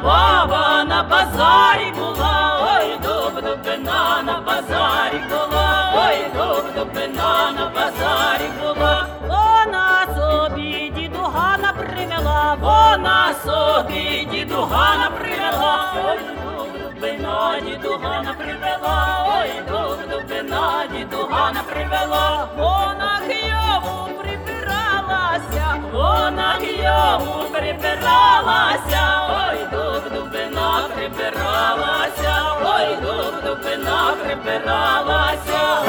баба на базарі була, ой, дуб-дубина на базарі була, ой, дуб-дубина на базарі була. Вона собі дідугана привела, вона собі дідугана привела, ой, дуб-дубина дідугана привела, ой, дуб-дубина дідугана привела. Вона к йому прибиралася, вона к йому прибиралася, ой, дуб-дубина прибиралася, ой, дуб-дубина прибиралася.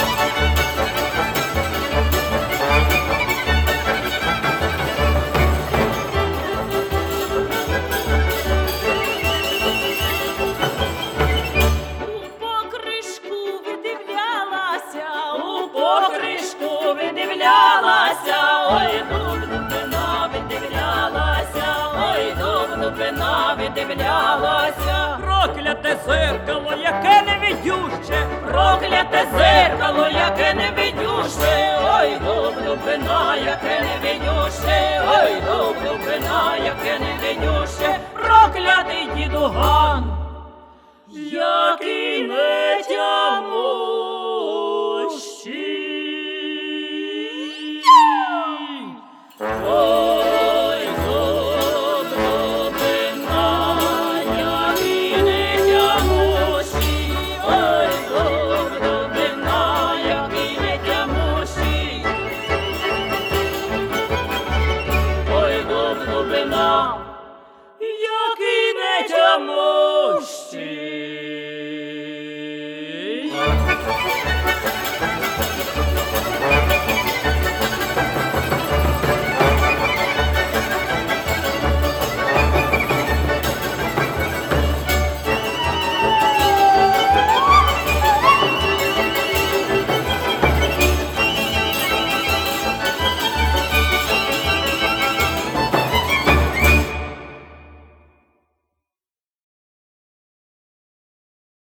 Видивлялася, ой, дуб-дубина видивлялася, ой, дуб-дубина видивлялася. Прокляте зеркало, яке невидюще, прокляте зеркало, яке невидюще, ой, дуб-дубина, яке невидюще, ой, дуб-дубина, яке невидюще, проклятий дідуган.